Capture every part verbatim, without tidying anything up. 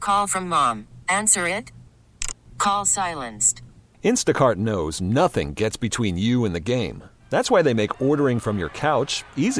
Call from mom. Answer it. Call silenced. Instacart knows nothing gets between you and the game. That's why they make ordering from your couch easy.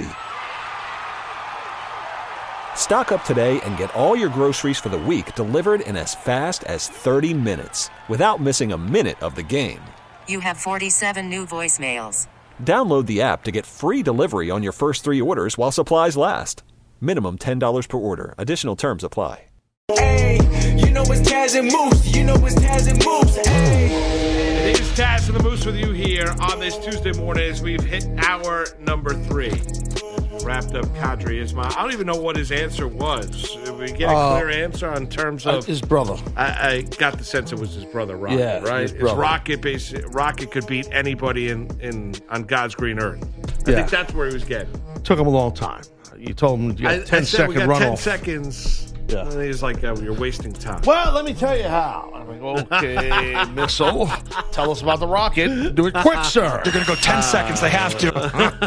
Stock up today and get all your groceries for the week delivered in as fast as thirty minutes without missing a minute of the game. You have forty-seven new voicemails. Download the app to get free delivery on your first three orders while supplies last. Minimum ten dollars per order. Additional terms apply. Hey, you know it's Taz and Moose. You know it's Taz and Moose. Hey. It is Taz and the Moose with you here on this Tuesday morning as we've hit hour number three. Wrapped up Kadri Ismail. I don't even know what his answer was. Did we get a Uh, clear answer on terms of his brother? I, I got the sense it was his brother, Rocket. Yeah, right? his His brother. Rocket, basi- Rocket could beat anybody in, in on God's green earth. I Yeah. think that's where he was getting. Took him a long time. You told him you got I, ten I said second we got run ten off. seconds. Yeah. And he's like, oh, you're wasting time. Well, let me tell you how. I'm like, okay, Missile, tell us about the rocket. Do it quick, sir. They're going to go ten seconds. They have to.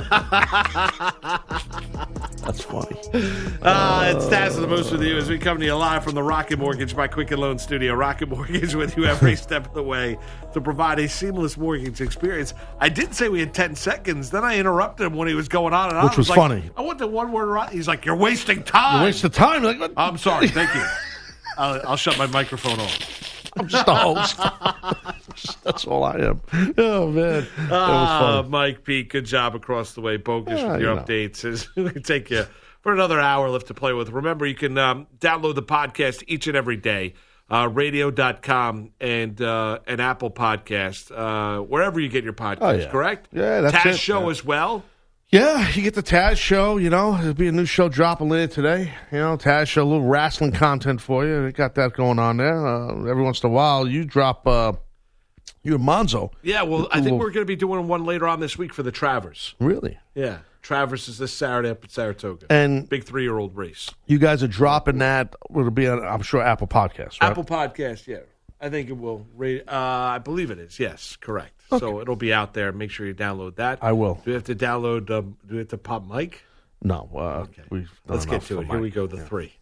That's funny. Uh, it's Taz and the Moose with you as we come to you live from the Rocket Mortgage by Quicken Loan Studio. Rocket Mortgage with you every step of the way to provide a seamless mortgage experience. I did say we had ten seconds. Then I interrupted him when he was going on and on. Which was I like, funny. I want the one word right. He's like, you're wasting time. You waste the time. Like, what? I'm sorry. Thank you. I'll, I'll shut my microphone off. I'm just a host. That's all I am. Oh, man. That was Ah, funny. Mike Pete, good job across the way. Bogus Yeah, with your you know. updates. As we take you for another hour left to play with. Remember, you can um, download the podcast each and every day. Uh, radio dot com and uh, an Apple podcast, uh, wherever you get your podcasts, Oh, yeah. correct? Yeah, that's Taz it, Show yeah. as well. Yeah, you get the Taz show, you know. There'll be a new show dropping later today. You know, Taz show, a little wrestling content for you. They got that going on there. Uh, every once in a while, you drop, uh, you and Monzo. Yeah, well, I think we're going to be doing one later on this week for the Travers. Really? Yeah, Travers is this Saturday up at Saratoga. And Big three-year-old race. you guys are dropping that. It'll be on, I'm sure, Apple Podcasts, right? Apple Podcast, yeah. I think it will. Rate, uh, I believe it is. Yes, correct. So it'll be out there. Make sure you download that. I will. Do we have to download? Um, do we have to pop mic? No. Uh, Okay. we've done Let's get enough to for it. Here Mike. we go. The Yeah. three.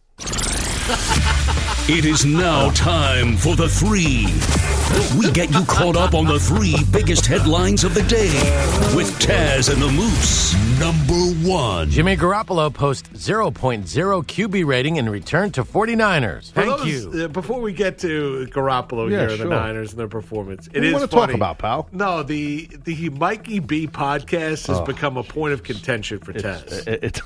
It is now time for the three. We get you caught up on the three biggest headlines of the day with Taz and the Moose. Number one. Jimmy Garoppolo posts zero point zero Q B rating in return to 49ers. For Thank those- you. Uh, before we get to Garoppolo Yeah, here, sure. the Niners and their performance, it What do you is wanna talk funny. about, pal? No, the the Mikey B podcast has become a point of contention for Taz. It, it,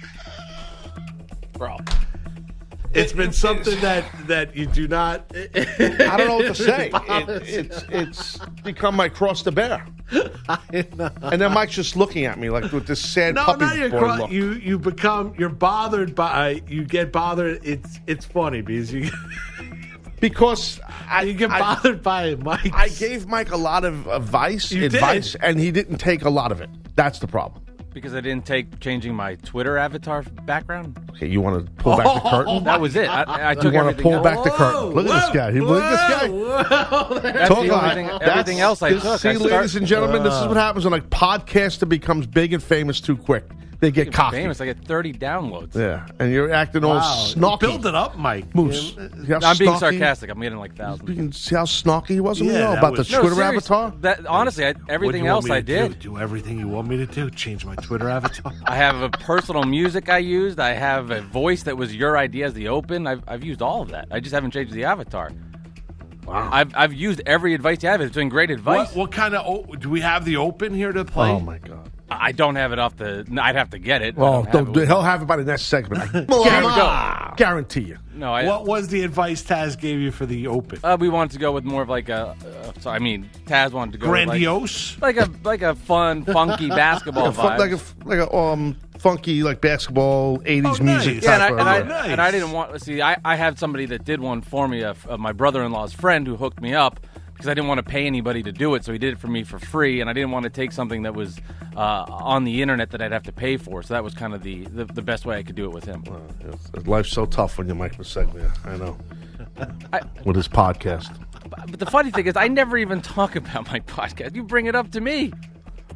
Bro. It's been something that, that you do not. I don't know what to say. It, it's it's become my cross to bear. And then Mike's just looking at me like with this sad No, puppy no, you're boy cro- look. you you become you're bothered by you get bothered. It's it's funny because you Because I, you get I- bothered by Mike. I gave Mike a lot of advice, You advice, did. and he didn't take a lot of it. That's the problem. Because I didn't take changing my Twitter avatar background. Okay, you want to pull back the curtain? That was it. I, I You took want to everything pull else. back the curtain? Look at this guy. He- Look at this guy. That's Talk the about- everything, that's- everything else I this- took. See, I start- ladies and gentlemen, this is what happens when a podcaster becomes big and famous too quick. They get cocky. famous. I get thirty downloads. Yeah, and you're acting all snarky. Build it up, Mike. Moose. Yeah. See how I'm being snarky- sarcastic. I'm getting like You thousands. can see how snarky he was? Yeah, you know, that about was- the No, Twitter serious. avatar? That honestly, I, What do everything you want else me I to do? did. Do everything you want me to do. Change my Twitter avatar. I have a personal music I used. I have a voice that was your idea as the open. I've, I've used all of that. I just haven't changed the avatar. Wow. I've I've used every advice you have. It's been great advice. What, what kind of o- do we have the open here to play? Oh, my God. I don't have it off the. I'd have to get it. I Oh, don't have don't, it do- with- he'll have it by the next segment. I Here we guarantee, guarantee you. No, I. What was the advice Taz gave you for the open? Uh, we wanted to go with more of like a. Uh, so I mean, Taz wanted to go with Grandiose. like, like a like a fun, funky basketball Like a, fun- vibe. like a like a um funky like basketball eighties Oh, nice. music Yeah, and I, type and, I, of. Oh, nice. and I didn't want. See, I, I had somebody that did one for me, of, of my brother-in-law's friend who hooked me up because I didn't want to pay anybody to do it, so he did it for me for free, and I didn't want to take something that was uh, on the internet that I'd have to pay for. So that was kind of the, the, the best way I could do it with him. It's- Life's so tough when you're Mike Seglia. I know. I- With his podcast. But the funny thing is, I never even talk about my podcast. You bring it up to me.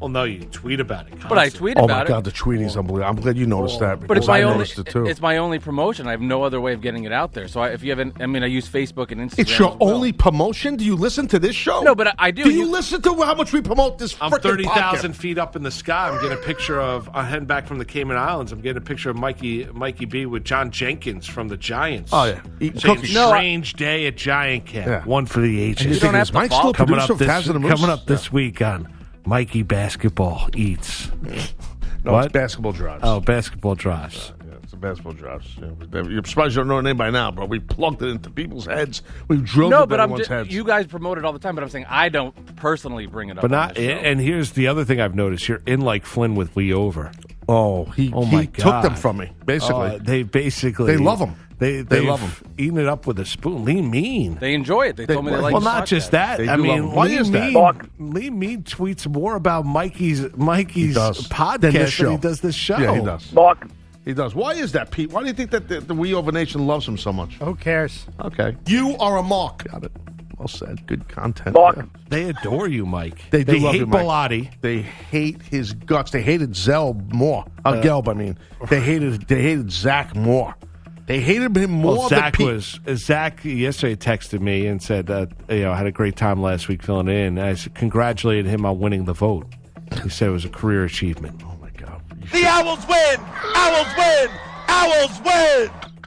Well, no, you tweet about it. But I constantly. tweet Oh, about my it. God, the tweeting's unbelievable. I'm glad you noticed that. But it's because I my only. noticed it, too. It's my only promotion. I have no other way of getting it out there. So I, if you haven't, I mean, I use Facebook and Instagram. It's your as well. only promotion? Do you listen to this show? No, but I, I do. Do you, You- listen to how much we promote this I'm frickin' thirty thousand podcast? feet up in the sky. I'm getting a picture of. I'm heading back from the Cayman Islands. I'm getting a picture of Mikey Mikey B with John Jenkins from the Giants. Oh, yeah. Eating Saying, cookies. No, I- strange day at Giant Camp. Yeah. One for the ages. And you don't think, have is to Mike follow- still coming producer up of this Taz and the Moose? coming up this week on Mikey Basketball Eats. No, What? it's basketball drives. Oh, basketball drives. Yeah, it's a basketball drives. Yeah, you're surprised you don't know the name by now, bro. We plugged it into people's heads. We drilled No, it but into I'm everyone's just, heads. you guys promote it all the time. But I'm saying I don't personally bring it up. But on not. the show. And here's the other thing I've noticed: you're in like Flynn with Lee Over. oh, he, Oh he my took God. them from me, basically. Uh, they basically They love 'em. They They they've love 'em. Eating it up with a spoon. Lee Mean. They enjoy it. They, They- told me they well, like. Well, the not just podcast. that. They I do love mean, 'em. Why Lee is that? Mean, Lee Mean tweets more about Mikey's Mikey's He does. podcast Than than, this show. he does this show. Yeah, he does. He does. Why is that, Pete? Why do you think that the, the We Over Nation loves him so much? Who cares? Okay. You are a mark. Got it. Well said. Good content. Yeah. They adore you, Mike. They do love hate you, Mike. Bilotti. They hate his guts. They hated Zell more. Uh, Gelb, I mean. They hated They hated Zach more. They hated him more Well, than Zach Pete. was Zach yesterday texted me and said that you know I had a great time last week filling in. I s- congratulated him on winning the vote. He said it was a career achievement. Oh, my God. You The Owls win! Owls win! Owls win!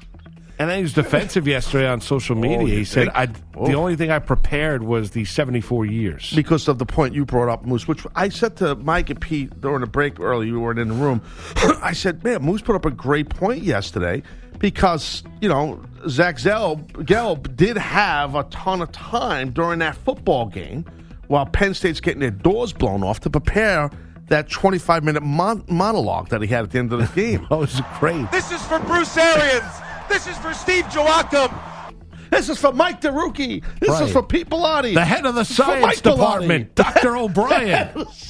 And then he was defensive yesterday on social media. Oh, you he said, think? I, Oh. "The only thing I prepared was the seventy-four years." Because of the point you brought up, Moose, which I said to Mike and Pete during the break earlier, you weren't in the room. I said, man, Moose put up a great point yesterday because, you know, Zach Zell, Gelb did have a ton of time during that football game while Penn State's getting their doors blown off to prepare that twenty-five minute mon- monologue that he had at the end of the game. That was great. This is for Bruce Arians! This is for Steve Joachim! This is for Mike DeRucchi. This Right. is for Pete Bellotti. The head of the This is for science Mike Bellotti. department, Doctor O'Brien.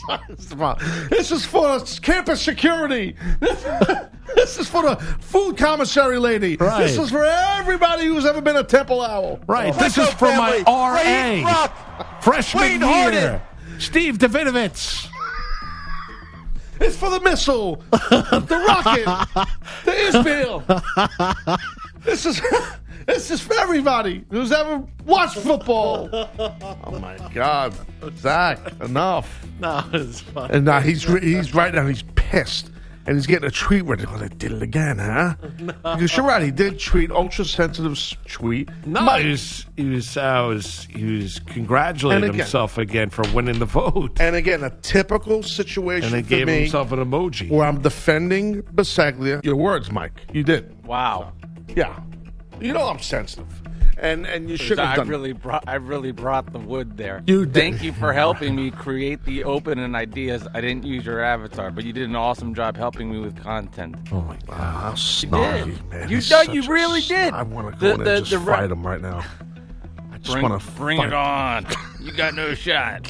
This is for campus security. This is for the food commissary lady. Right. This is for everybody who's ever been a Temple Owl. Right. Oh, This Echo is for family, my R Raheem A. Rupp, Freshman Wayne year. Harden. Steve Davidovitz. It's for the missile, the rocket, the Isbeel. This is this is for everybody who's ever watched football. Oh my God, Zach, enough. No, it's fun. And now he's re- he's right now he's pissed. And he's getting a tweet where oh, they did it again, huh? Because you're right, he did tweet, ultra sensitive s- tweet. No, Mike- he was he was uh, was he was congratulating And again- himself again for winning the vote, And again, a typical situation and he for gave me himself an emoji. where I'm defending Bisaglia. Your words, Mike. You did. Wow. Yeah. You know I'm sensitive. And and you should have I done really brought I really brought the wood there. You did. Thank you for helping me create the open and ideas. I didn't use your avatar, but you did an awesome job helping me with content. Oh my God! How snarky, did. man. You He's know, such you a really s- did. I want to The- go in the- and just the ra- fight him right now. I just Bring, want to bring it on. You got no shot.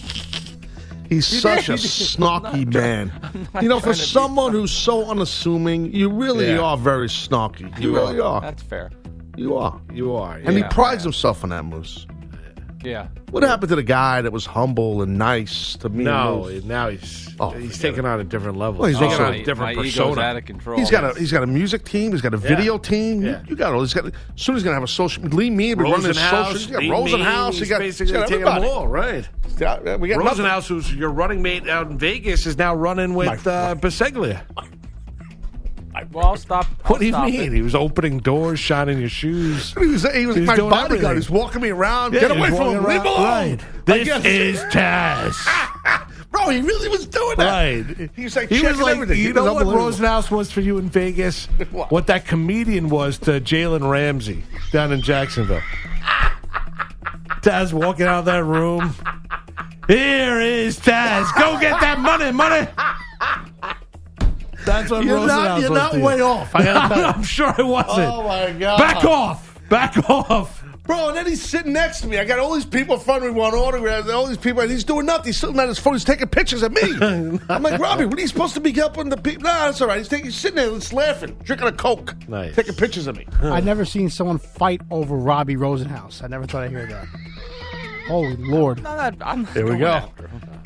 He's such did, a you did. snarky I'm not man. not You know, for trying to be someone who's so unassuming, you really Yeah. are very snarky. You, really are. That's fair. You are. You are, And he yeah. prides himself on that, Moose. Yeah. What happened to the guy that was humble and nice to me? No, and Moose? now he's Oh, he's forget taking on a different level. Well, he's he's taking also- on my, a different my ego's persona. out of control. He's got a he's got a music team. He's got a video team. Yeah. You got all. He's got. Soon he's gonna have a social. Lee Mead be running his social. Rosenhaus, He's got Lee Rosenhaus. Mead, He he's got, basically he's got taking everybody. them all, right? Yeah, we got nothing. Rosenhaus, who's your running mate out in Vegas, is now running with My- uh, Biseglia. Well, I'll stop. I'll What do you stop mean? it. He was opening doors, shining your shoes. He was, he was He's my doing bodyguard. everything. He's walking me around. Yeah, Get he away was from him. walking Leave him around. alone. Right. I This guess- is Taz. Bro, he really was doing that. Right. He was like He checking was like, everything. you He know was what unbelievable. Rosenhaus was for you in Vegas? What? What that comedian was to Jalen Ramsey down in Jacksonville. Taz walking out of that room. Here is Taz. Go get that money, money. That's what You're Rosenhaus not, you're was not to you. way off. I gotta tell you. I'm sure it wasn't. Oh, my God. Back off. Back off. Bro, and then he's sitting next to me. I got all these people in front of me want autographs, and all these people, and he's doing nothing. He's sitting on his phone. He's taking pictures of me. I'm like, Robbie, what are you supposed to be helping the people? Nah, that's all right. He's, taking, he's sitting there, he's laughing, drinking a Coke, Nice. taking pictures of me. I've never seen someone fight over Robbie Rosenhaus. I never thought I'd hear that. Holy Lord. I'm not, I'm not Here we going go. after him.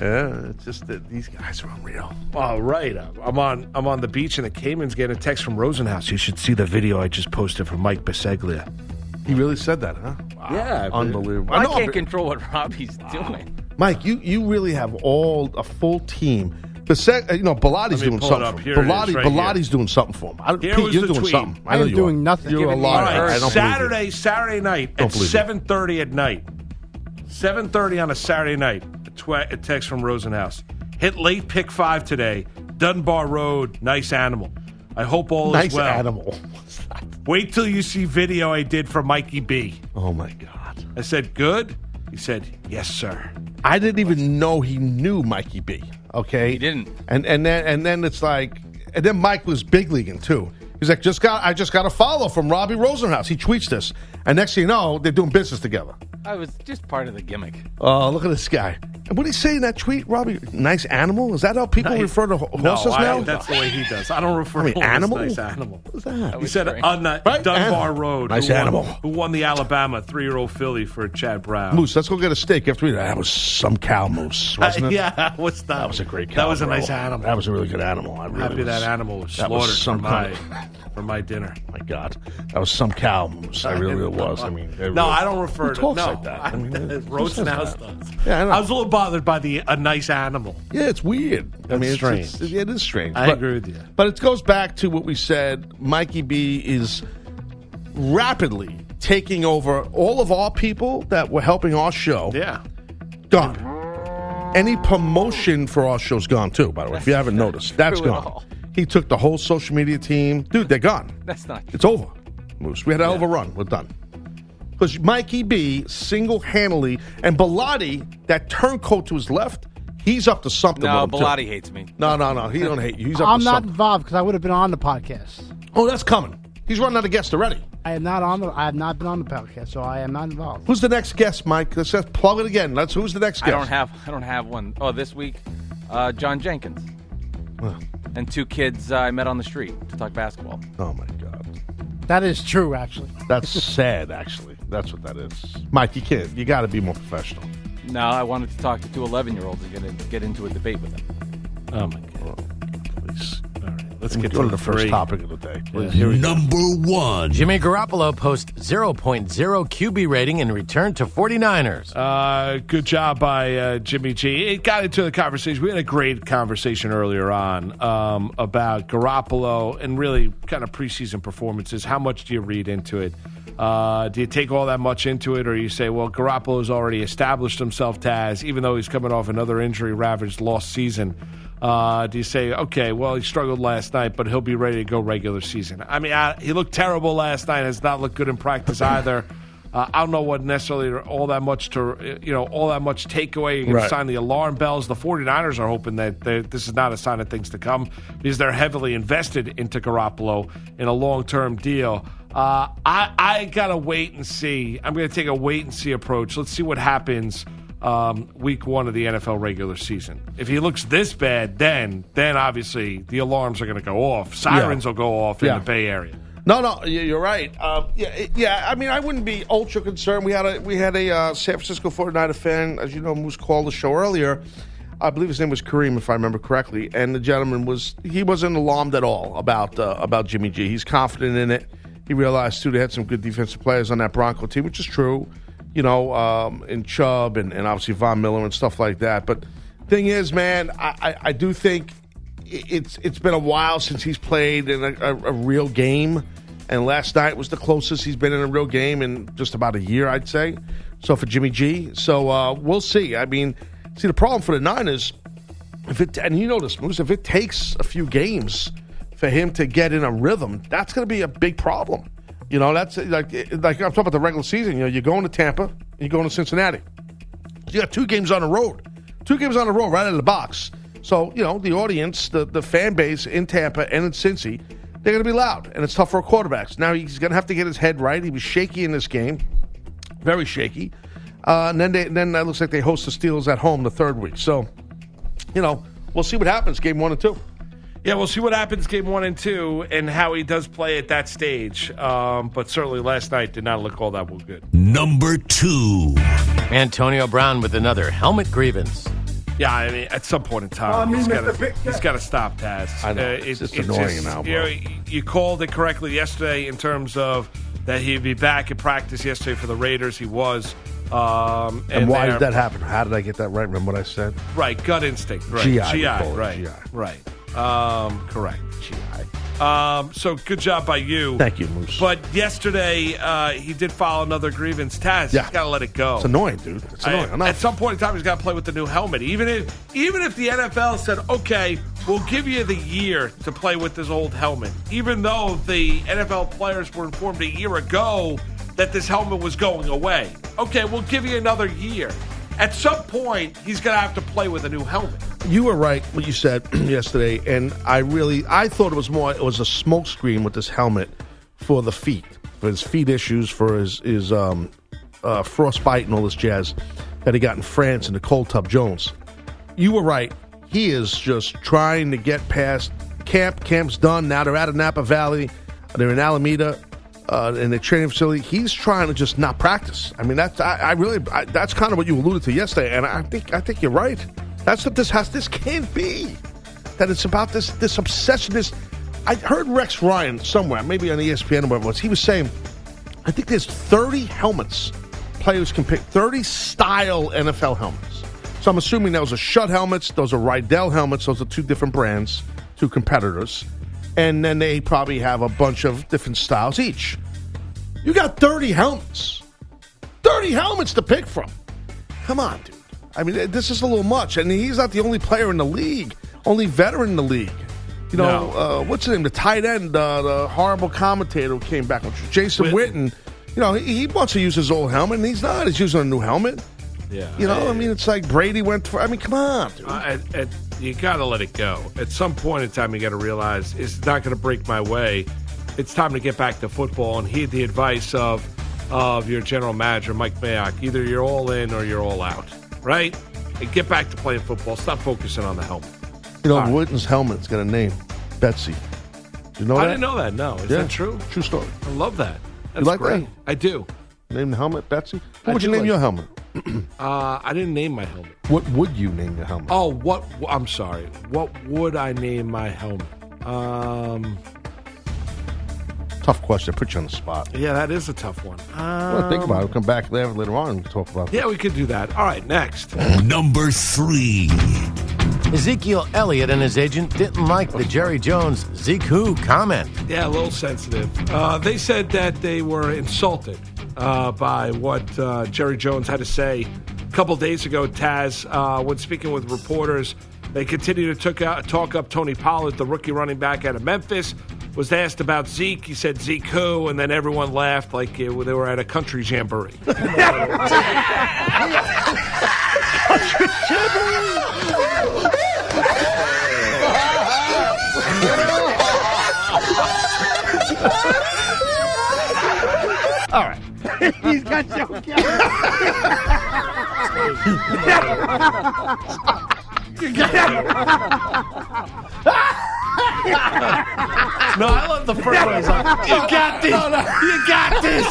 Yeah, it's just that these guys are unreal. All right, I'm on. I'm on the beach in the Caymans getting a text from Rosenhaus. You should see the video I just posted from Mike Biseglia. He really said that, huh? Wow. Yeah, unbelievable. I, I know, can't but- control what Robbie's doing. Mike, you, you really have all a full team. Bese- you know, Bilotti's Let me doing pull it something. up. for him. Here it is, Bilotti, right Bilotti's doing something for him. I, Here Pete, was you're the doing tweet. something. I know am you doing are. nothing. You're a Giving me liar. All All right, I don't Saturday, believe you. Saturday night Don't at believe you. seven thirty at night. seven thirty on a Saturday night. A, tw- a text from Rosenhaus. Hit late pick five today. Dunbar Road. Nice animal. I hope all Nice is well. animal. Wait till you see video I did for Mikey B. Oh, my God. I said, good? He said, yes, sir. I didn't even know he knew Mikey B. Okay, He didn't. And and then and then it's like, and then Mike was big leaguing too. He's like, just got I just got a follow from Robbie Rosenhaus. He tweets this, and next thing you know, they're doing business together. I was just part of the gimmick. Oh, look at this guy. And what did he say in that tweet, Robbie? Nice animal? Is that how people Nice. refer to ho- No, horses I- now? that's the way he does. I don't refer I mean, to him as animal? nice animal. What's that? He said strange. on that Right? Dunbar Animal. Road. Nice who won- animal. Who won the Alabama three-year-old filly for Chad Brown? Moose, let's go get a steak after we. That was some cow moose, wasn't it? yeah, what's that? That was a great cow. That was a bro. nice animal. That was a really good animal. I I'm really happy was, that animal was that was slaughtered some for my kind for my dinner. My God, that was some cow moose. I really, really was. I mean, they no, really- I don't refer Who to talks no. like that. I mean, I, who says Rosenhaus that? does. Yeah, I know. I was a little bothered by the a nice animal. Yeah, it's weird. I That's mean, it's, strange. It's, it is strange. I but, agree with you. But it goes back to what we said. Mikey B is rapidly taking over all of our people that were helping our show. Yeah. Gone. Any promotion for our show's gone too, by the way, if you haven't noticed. That's true at gone. all. He took the whole social media team. Dude, they're gone. That's not. It's over, Moose. We had a hell of a run. We're done. Because Mikey B single-handedly, and Bilotti, that turncoat to his left, he's up to something No, with him, too. Bilotti hates me. No, no, no. He don't hate you. He's up I'm to not something. involved because I would have been on the podcast. Oh, that's coming. He's running out of guests already. I am not on the. I have not been on the podcast, so I am not involved. Who's the next guest, Mike? Let's just plug it again. Let's. Who's the next guest? I don't have. I don't have one. Oh, this week, uh, John Jenkins Well, and two kids uh, I met on the street to talk basketball. oh my God, That is true, actually. that's sad. Actually, that's what that is. Mike, you can't. You got to be more professional. No, I wanted to talk to two eleven-year-olds and get, in, get into a debate with them. Oh my God. Please. All right. Let's Let's get go to to the first three. topic of the day. Please. Number one. Jimmy Garoppolo posts zero point zero Q B rating in return to 49ers. Uh, good job by uh, Jimmy G. It got into the conversation. We had a great conversation earlier on um, about Garoppolo and really kind of preseason performances. How much do you read into it? Uh, do you take all that much into it, or you say, well, Garoppolo's already established himself, Taz, even though he's coming off another injury-ravaged lost season? Uh, do you say, okay, well, he struggled last night, but he'll be ready to go regular season? I mean, I, he looked terrible last night. Has not looked good in practice either. Uh, I don't know what necessarily all that much to, you know, all that much takeaway. You can Right. sign the alarm bells. The 49ers are hoping that this is not a sign of things to come because they're heavily invested into Garoppolo in a long-term deal. Uh, I, I got to wait and see. I'm going to take a wait-and-see approach. Let's see what happens um, week one of the N F L regular season. If he looks this bad, then then obviously the alarms are going to go off. Sirens Yeah. will go off Yeah. in the Bay Area. No, no, y- you're right. Um, yeah, it- yeah. I mean, I wouldn't be ultra concerned. We had a we had a uh, San Francisco 49er fan, as you know, Moose called the show earlier. I believe his name was Kareem, if I remember correctly. And the gentleman was he wasn't alarmed at all about uh, about Jimmy G. He's confident in it. He realized too they had some good defensive players on that Bronco team, which is true. You know, um, and Chubb and, and obviously Von Miller and stuff like that. But thing is, man, I, I, I do think it's it's been a while since he's played in a, a, a real game. And last night was the closest he's been in a real game in just about a year, I'd say. So for Jimmy G. So uh, we'll see. I mean, see, the problem for the Niners, if it and you know this, Moose, if it takes a few games for him to get in a rhythm, that's going to be a big problem. You know, that's like like I'm talking about the regular season. You know, you're going to Tampa, you're going to Cincinnati. You got two games on the road, two games on the road right out of the box. So you know, the audience, the the fan base in Tampa and in Cincy, they're going to be loud, and it's tough for quarterbacks. Now he's going to have to get his head right. He was shaky in this game, very shaky. Uh, and then they, then it looks like they host the Steelers at home the third week. So, you know, we'll see what happens. Game one and two. Yeah, we'll see what happens game one and two and how he does play at that stage. Um, but certainly last night did not look all that well good. Number two. Antonio Brown with another helmet grievance. Yeah, I mean, at some point in time, Oh, he's me, got Mister to Pick- he's got to stop, Taz. I know. Uh, It's just annoying now, you bro. know, you called it correctly yesterday in terms of that he'd be back in practice yesterday for the Raiders. He was. Um, And, why they're- did that happen? How did I get that right? Remember what I said? Right, gut instinct. Right. G I, G we I, call it, right. G I. Right. Um, correct. G I. Um, so good job by you. Thank you, Moose. But yesterday, uh, he did file another grievance. Taz, Yeah. he's got to let it go. It's annoying, dude. It's annoying. I- Enough. at some point in time, he's got to play with the new helmet. Even if, even if the N F L said, "Okay, we'll give you the year to play with this old helmet," even though the N F L players were informed a year ago that this helmet was going away. Okay, we'll give you another year. At some point, he's going to have to play with a new helmet. You were right what you said yesterday, and I really I thought it was more it was a smokescreen with this helmet for the feet, for his feet issues, for his his um, uh, frostbite and all this jazz that he got in France in the Cold Tub Jones. You were right. He is just trying to get past camp. Camp's done. Now they're out of Napa Valley. They're in Alameda. Uh, in the training facility, he's trying to just not practice. I mean, that's I, I really I, that's kind of what you alluded to yesterday, and I think I think you're right. That's what this has. This can't be. That it's about this this obsession. This I heard Rex Ryan somewhere, maybe on E S P N or whatever it was. He was saying, I think there's thirty helmets players can pick, thirty style N F L helmets. So I'm assuming those are Schutt helmets, those are Rydell helmets. Those are two different brands, two competitors. And then they probably have a bunch of different styles each. You got thirty helmets. thirty helmets to pick from. Come on, dude. I mean, this is a little much. And he's not the only player in the league, only veteran in the league. You know, No. uh, what's his name? The tight end, uh, the horrible commentator who came back, Jason Witten. You know, he, he wants to use his old helmet, and he's not. He's using a new helmet. Yeah. You know, I mean, it's like Brady went for. I mean, come on, dude. Uh, at, at, you got to let it go. At some point in time, you got to realize it's not going to break my way. It's time to get back to football and heed the advice of of your general manager, Mike Mayock. Either you're all in or you're all out, right? And get back to playing football. Stop focusing on the helmet. You know, All right. Witten's helmet's got a name, Betsy. You know I that? didn't know that. No, is Yeah. that true? True story. I love that. That's like great. that? I do. Name the helmet, Betsy? What I would you do name like- your helmet? Uh, I didn't name my helmet. What would you name your helmet? Oh, what? I'm sorry. What would I name my helmet? Um, Tough question. Put you on the spot. yeah, that is a tough one. well, think about it. We'll come back later, later on and talk about Yeah, we could do that. All right, next. Number three. Ezekiel Elliott and his agent didn't like the Jerry Jones Zeke Who comment. Yeah, a little sensitive. Uh, they said that they were insulted uh, by what uh, Jerry Jones had to say a couple days ago, Taz, uh, when speaking with reporters. They continued to took out, talk up Tony Pollard, the rookie running back out of Memphis. Was asked about Zeke. He said, Zeke who? And then everyone laughed like it, they were at a country jamboree. All right. He's got Joe No, I love the first one. He's like, you got this. You got this.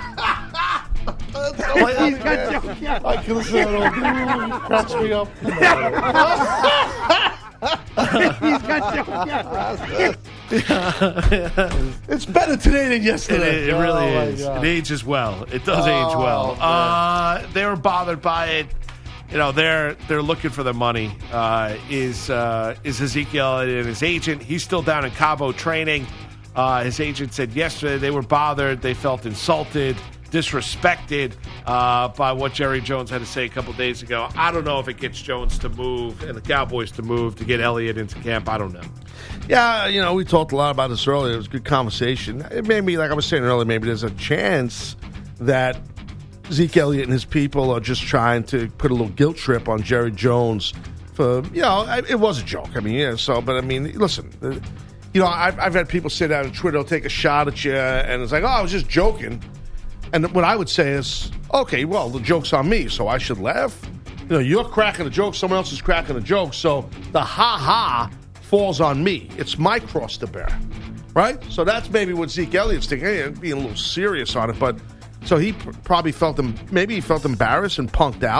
He's got Joe I can listen to that all day. Cracks me up. He's got Joe It's better today than It, yesterday. it really Oh, my is. God. It ages well. It does age well. Uh, they were bothered by it. You know, they're they're looking for their money. Uh, is uh, is Ezekiel and his agent? He's still down in Cabo training. Uh, his agent said yesterday they were bothered. They felt insulted, disrespected uh, by what Jerry Jones had to say a couple days ago. I don't know if it gets Jones to move and the Cowboys to move to get Elliott into camp. I don't know. Yeah, you know, we talked a lot about this earlier. It was a good conversation. It made me, like I was saying earlier, maybe there's a chance that Zeke Elliott and his people are just trying to put a little guilt trip on Jerry Jones for, you know, I- it was a joke. I mean, yeah, so, but I mean, listen, uh, you know, I've, I've had people sit down on Twitter, they'll take a shot at you, and it's like, oh, I was just joking. And what I would say is, okay, well, the joke's on me, so I should laugh. You know, you're cracking a joke, someone else is cracking a joke, so the ha-ha falls on me. It's my cross to bear, right? So that's maybe what Zeke Elliott's thinking, hey, being a little serious on it, but so he pr- probably felt, em- maybe he felt embarrassed and punked out,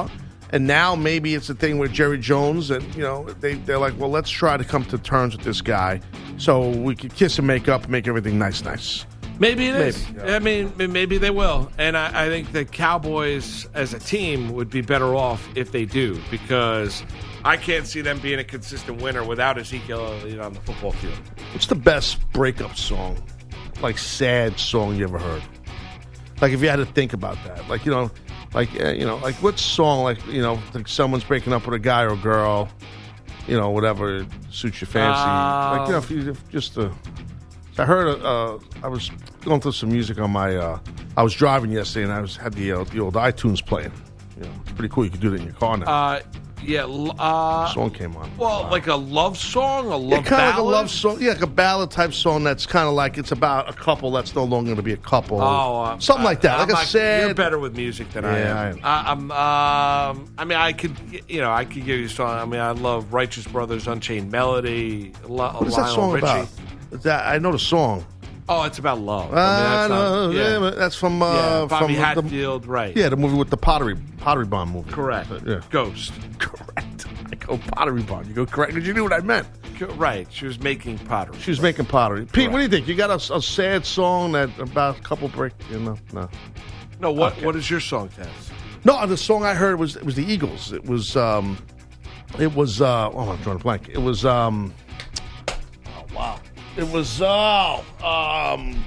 And now maybe it's a thing where Jerry Jones and, you know, they, they're like, well, let's try to come to terms with this guy so we can kiss and make up and make everything nice, nice. Maybe it is. Maybe, yeah. I mean, maybe they will. And I, I think the Cowboys as a team would be better off if they do, because I can't see them being a consistent winner without Ezekiel Elliott on the football field. What's the best breakup song, like sad song you ever heard? Like if you had to think about that, like you know, like uh, you know, like what song, like you know, like someone's breaking up with a guy or a girl, you know, whatever suits your fancy. Uh, like you know, if you if just uh, I heard uh, I was going through some music on my. Uh, I was driving yesterday and I was had the uh, the old iTunes playing. You know, it's pretty cool. You can do that in your car now. Uh, yeah. Uh, song came on. Well, like a love song, a love yeah, kind of ballad? like a love song. Yeah, like a ballad type song that's kind of like it's about a couple that's no longer going to be a couple. Oh, uh, something like that. I'm like a not- sad. You're better with music than I Yeah, am. I I'm. Um, I mean, I could. You know, I could give you a song. I mean, I love Righteous Brothers, Unchained Melody. Lo- What is that Lionel song Richie. about? Is that I know the song. Oh, it's about love. I I mean, that's, know, not, yeah, yeah. but that's from uh, Yeah, Bobby from the- Hatfield, right? Yeah, the movie with the pottery pottery barn movie. Correct. Yeah. Ghost. Correct. I go pottery barn. You go correct because you knew what I meant. Co- Right. She was making pottery. She was making pottery. Pete, what do you think? You got a, a sad song that about a couple break? You know, no. No. What? Okay. What is your song, Tess? No, the song I heard was it was the Eagles. It was um, it was uh, oh, I'm drawing a blank. It was um, oh wow, it was oh um.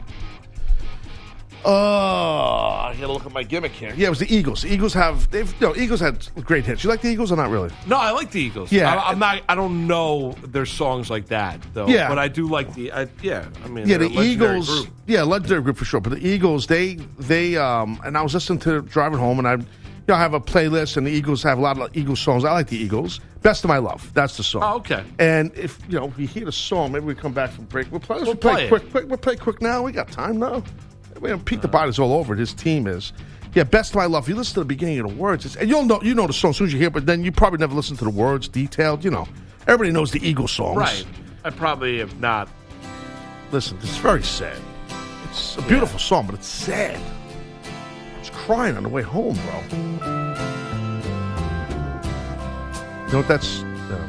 Oh, I gotta look at my gimmick here. Yeah, it was the Eagles. The Eagles have they've you know, Eagles had great hits. You like the Eagles or not really? No, I like the Eagles. Yeah. I, I'm not. I don't know their songs like that though. Yeah. But I do like the. I, yeah. I mean. Yeah, they're the a legendary Eagles. Group. Yeah, legendary group for sure. But the Eagles, they they um, and I was listening to driving home, and I, you know, I have a playlist, and the Eagles have a lot of Eagles songs. I like the Eagles. Best of My Love. That's the song. Oh, okay. And if you know, if you hear the song, maybe we come back from break. We'll play, We'll we'll play, play it. quick, quick. We'll play quick now. We got time now. We have Pete the Body's all over it. His team is. Yeah, Best of My Love. If you listen to the beginning of the words, it's, and you'll know you know the song as soon as you hear it, but then you probably never listen to the words detailed. You know, everybody knows the Eagles songs. Right. I probably have not. Listen, it's very sad. It's a beautiful song, but it's sad. I was crying on the way home, bro. You know what that's? No.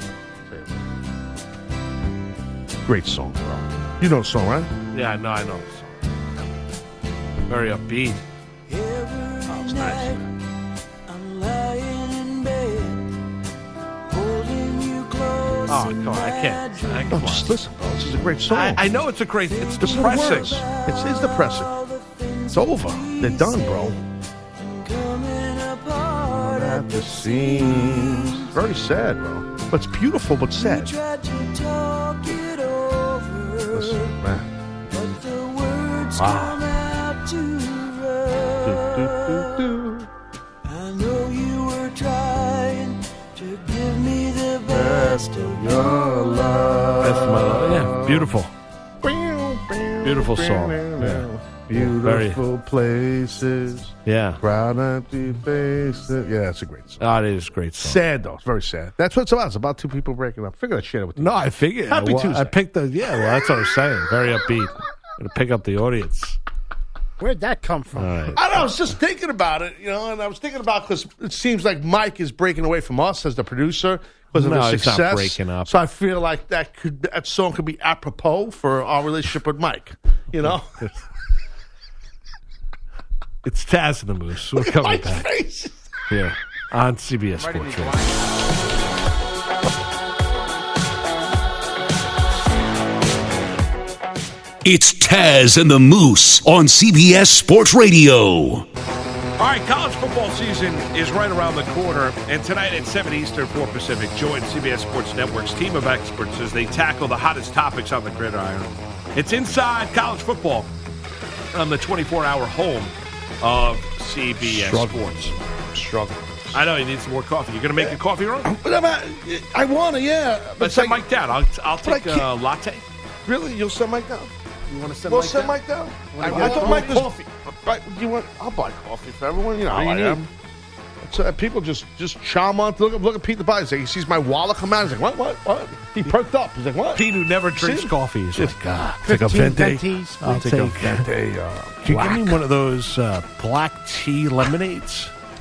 Great song, bro. You know the song, right? Yeah. No, I know the song. Very upbeat. Oh, it's nice. I'm lying in bed, holding you close. Oh, come on! I can't. I, No, come just on. listen, bro. This is a great song. I, I know it's a great. It's Listen to the depressing. words. It's, it's depressing. It's over. They're done, bro. Coming apart At the seams. Very sad, bro. But it's beautiful, but sad. tried to talk it over, Listen, man. but the words Wow. come out too Do, rough. do, do, do. I know you were trying to give me the best of Your love. Best of My Love. Yeah, beautiful. Beautiful song. Yeah. Beautiful places, Yeah. crowd empty faces. Yeah, it's a great song. Oh, it is a great song. Sad though, it's very sad. That's what it's about. It's about two people breaking up. Figure I'd share it with you. No, I figured. Happy well, Tuesday. I picked the. Yeah, well, that's what I was saying. Very upbeat. Going to pick up the audience. Where'd that come from? All right. I don't know. I was just thinking about it, you know, and I was thinking about because it seems like Mike is breaking away from us as the producer because of No, his he's not success. breaking up. So I feel like that could that song could be apropos for our relationship with Mike. You know, It's Taz and the Moose. We're Look at coming Mike's back face. here on C B S Sports Radio. It's Taz and the Moose on C B S Sports Radio. All right, college football season is right around the corner, and tonight at seven Eastern, four Pacific, join C B S Sports Network's team of experts as they tackle the hottest topics on the gridiron. It's Inside College Football on the twenty-four hour home of C B S Struggling. Sports. Struggle. I know you need some more coffee. You're going to make a coffee run? But I'm, uh, I want to, yeah. But Let's it's send like, Mike down. I'll, I'll But I take a can't- latte. really, you'll send Mike down. You want to send We'll Mike send down? Mike down. I, get I thought some Mike was coffee? right. You want? I'll buy coffee for everyone. You know how What I do you am. So uh, people just just chom on. Look, look at Pete the Body. He's like, he sees my wallet come out. He's like, what, what, what? He perked up. He's like, what? Pete, who never drinks See? coffee, is like, God. Take a fifteen venti. ventis. I'll We'll take a take that. venti. Uh, Can you give me one of those uh, black tea lemonades?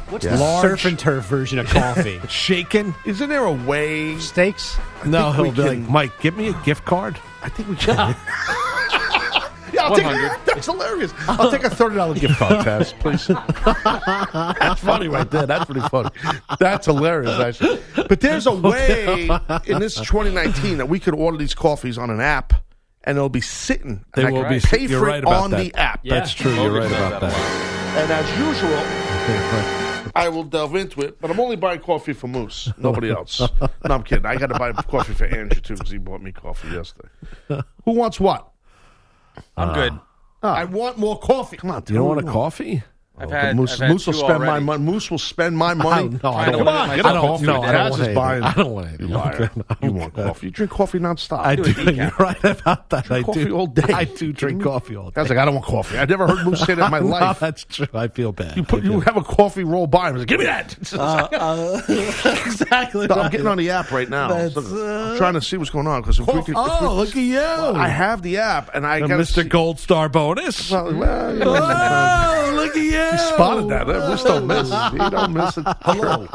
What's Yeah. the Large. surf and turf version of coffee? Shaken. Isn't there a way? Steaks? No, think we he'll be can- like, Mike, give me a gift card. I think we can. Yeah, I'll take a, that's hilarious. I'll take a thirty dollar gift card, Taz, please. That's funny right there. That's pretty funny. That's hilarious, actually. But there's a way in this twenty nineteen that we could order these coffees on an app, and it'll be sitting. They and I will can be. pay You're for right it about on that. the app. That's true. You're right about that. And as usual, I will delve into it, but I'm only buying coffee for Moose, nobody else. No, I'm kidding. I got to buy coffee for Andrew, too, because he bought me coffee yesterday. Who wants what? I'm good. I want more coffee. Come on, You don't want a dude. coffee? I've But had, Moose, I've had Moose will two spend my already. money. Moose will spend my money. No, I Trying to don't limit want. my I don't. coffee No, I today. don't Taz want is any. buying- I don't want any. You liar. You want coffee. You drink coffee nonstop. I Do do. a decaf. You're right about that. I coffee do all day. I do drink coffee all I day. was like, I don't want coffee. I never heard Moose say that in my No, life. that's true. I feel bad. You put, I feel you have a coffee roll by him. Like, give me that. exactly. I'm getting on the app right now. That's, So I'm trying to see what's going on because if we could, if Oh, we- look at you. I have the app and I The got Mister Gold Star bonus. Well, well, you know, Oh, look at you. you spotted that. Moose don't miss. He don't miss it. Hello.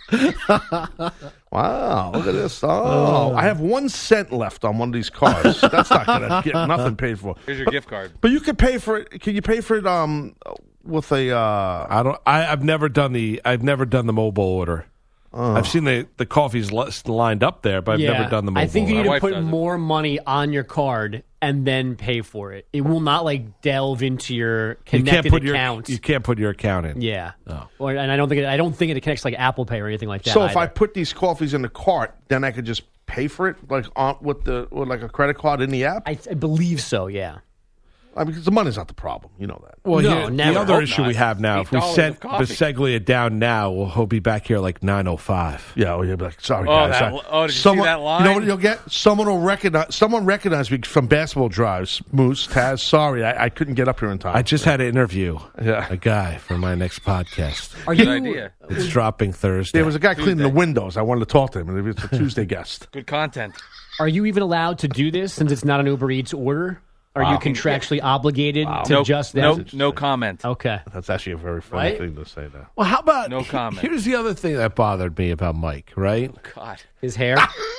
Wow, look at this. Oh, I have one cent left on one of these cards. That's not going to get nothing paid for. Here's your gift card. But you can pay for it. Can you pay for it um with a uh I don't. I, I've never done the. I've never done the mobile order. I've seen the the coffees li- lined up there, but I've yeah, never done the mobile. I think you order. need My to wife put does it. more money on your card and then pay for it. It will not like delve into your You connected can't put your account. you can't put your account in. yeah, Oh. or, and I don't think it, I don't think it connects like Apple Pay or anything like that. So if I either. put these coffees in the cart, then I could just pay for it like on with the with like a credit card in the app. I, I believe so. Yeah. I mean, because the money's not the problem. You know that. Well, No, here- never. the other Hope issue not. we have now, if we eight dollars sent of coffee. Biseglia down now, well, he'll be back here like nine oh five. Yeah, well, you'll be like, sorry, Oh, guys. that- I- oh, did you see someone, that line? You know what you'll get? Someone will recognize. Someone recognized me from basketball drives. Moose, Taz. Sorry, I, I couldn't get up here in time. I just had to interview Yeah. a guy for my next podcast. Are Good you? idea. It's dropping Thursday. There was a guy cleaning the Tuesday. windows. I wanted to talk to him, and it's a Tuesday guest. Good content. Are you even allowed to do this since it's not an Uber Eats order? Are you contractually obligated to No, just that? no, no comment. Okay. That's actually a very funny Right? thing to say. Now, well, how about No comment. Here's the other thing that bothered me about Mike. Right? God. His hair.